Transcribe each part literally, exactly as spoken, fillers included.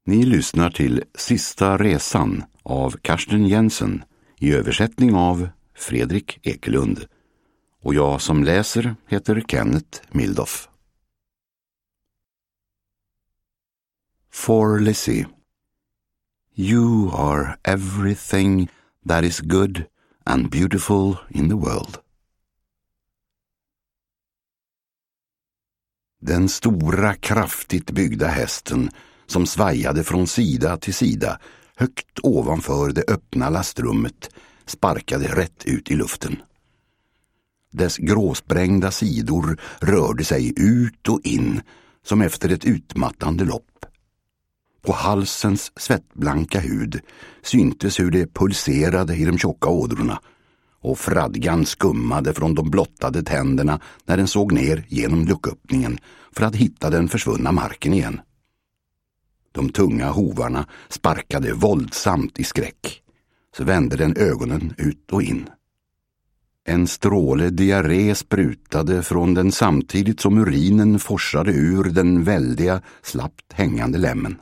Ni lyssnar till Sista resan av Karsten Jensen i översättning av Fredrik Ekelund. Och jag som läser heter Kenneth Mildoff. For Lizzie. You are everything that is good and beautiful in the world. Den stora, kraftigt byggda hästen som svajade från sida till sida högt ovanför det öppna lastrummet sparkade rätt ut i luften. Dess gråsprängda sidor rörde sig ut och in som efter ett utmattande lopp. På halsens svettblanka hud syntes hur det pulserade i de tjocka ådrorna och fradgan skummade från de blottade tänderna när den såg ner genom lucköppningen för att hitta den försvunna marken igen. De tunga hovarna sparkade våldsamt i skräck, så vände den ögonen ut och in. En stråle diarré sprutade från den samtidigt som urinen forsade ur den väldiga, slappt hängande lämmen.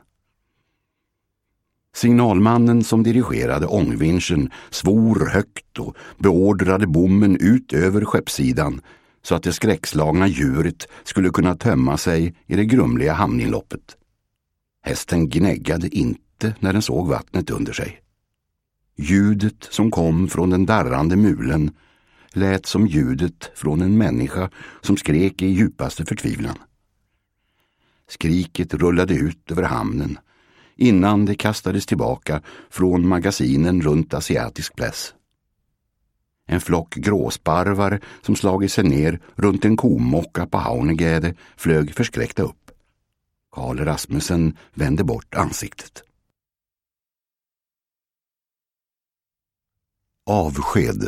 Signalmannen som dirigerade ångvinschen svor högt och beordrade bommen ut över skeppssidan så att det skräckslagna djuret skulle kunna tömma sig i det grumliga hamninloppet. Hästen gnäggade inte när den såg vattnet under sig. Ljudet som kom från den darrande mulen lät som ljudet från en människa som skrek i djupaste förtvivlan. Skriket rullade ut över hamnen innan det kastades tillbaka från magasinen runt Asiatisk Pläss. En flock gråsparvar som slagit sig ner runt en komocka på Haunegäde flög förskräckta upp. Karl Rasmussen vände bort ansiktet. Avsked.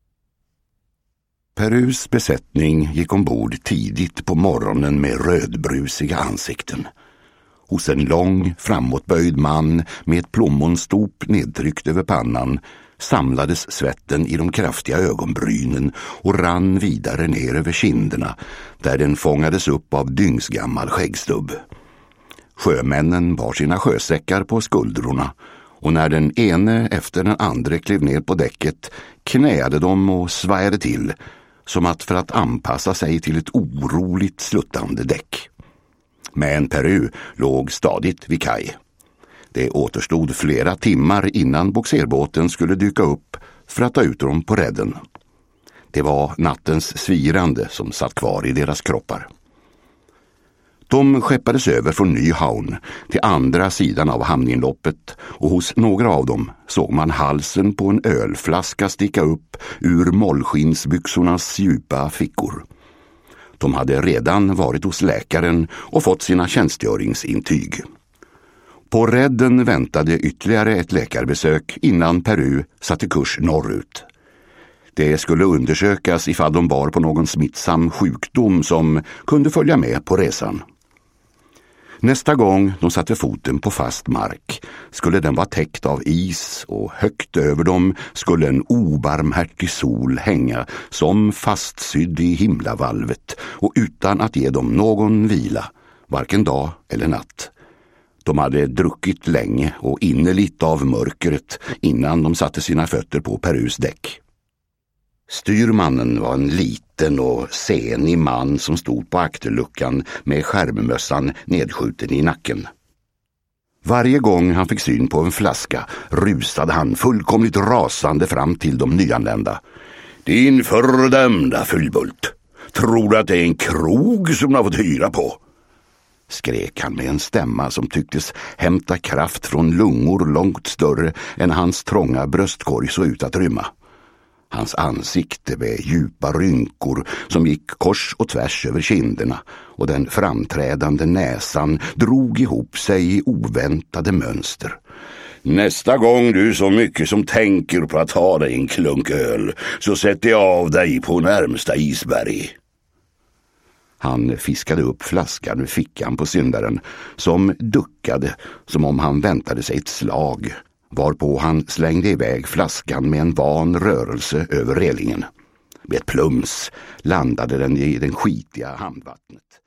Perus besättning gick ombord tidigt på morgonen med rödbrusiga ansikten. Hos en lång, framåtböjd man med ett plommonstop nedtryckt över pannan samlades svetten i de kraftiga ögonbrynen och rann vidare ner över kinderna där den fångades upp av dyngsgammal skäggstubb. Sjömännen bar sina sjösäckar på skuldrorna och när den ene efter den andra klev ner på däcket knäade de och svajade till som att för att anpassa sig till ett oroligt sluttande däck. Men Peru låg stadigt vid kaj. Det återstod flera timmar innan boxerbåten skulle dyka upp för att ta ut dem på redden. Det var nattens svirande som satt kvar i deras kroppar. De skeppades över från Nyhavn till andra sidan av hamninloppet och hos några av dem såg man halsen på en ölflaska sticka upp ur mollskinsbyxornas djupa fickor. De hade redan varit hos läkaren och fått sina tjänstgöringsintyg. På redden väntade ytterligare ett läkarbesök innan Peru satte kurs norrut. Det skulle undersökas ifall de bar på någon smittsam sjukdom som kunde följa med på resan. Nästa gång de satte foten på fast mark skulle den vara täckt av is och högt över dem skulle en obarmhärtig sol hänga som fastsydd i himlavalvet och utan att ge dem någon vila, varken dag eller natt. De hade druckit länge och innerligt av mörkret innan de satte sina fötter på Perus däck. Styrmannen var en liten och senig man som stod på akterluckan med skärmmössan nedskjuten i nacken. Varje gång han fick syn på en flaska rusade han fullkomligt rasande fram till de nyanlända. Din fördömda fyllbult, tror du att det är en krog som du har fått hyra på? Skrek han med en stämma som tycktes hämta kraft från lungor långt större än hans trånga bröstkorg såg ut att rymma. Hans ansikte med djupa rynkor som gick kors och tvärs över kinderna och den framträdande näsan drog ihop sig i oväntade mönster. Nästa gång du så mycket som tänker på att ha dig en klunk öl så sätter jag av dig på närmsta isberg. Han fiskade upp flaskan ur fickan på syndaren som duckade som om han väntade sig ett slag. Varpå han slängde iväg flaskan med en van rörelse över relingen. Med ett plums landade den i den skitiga hamnvattnet.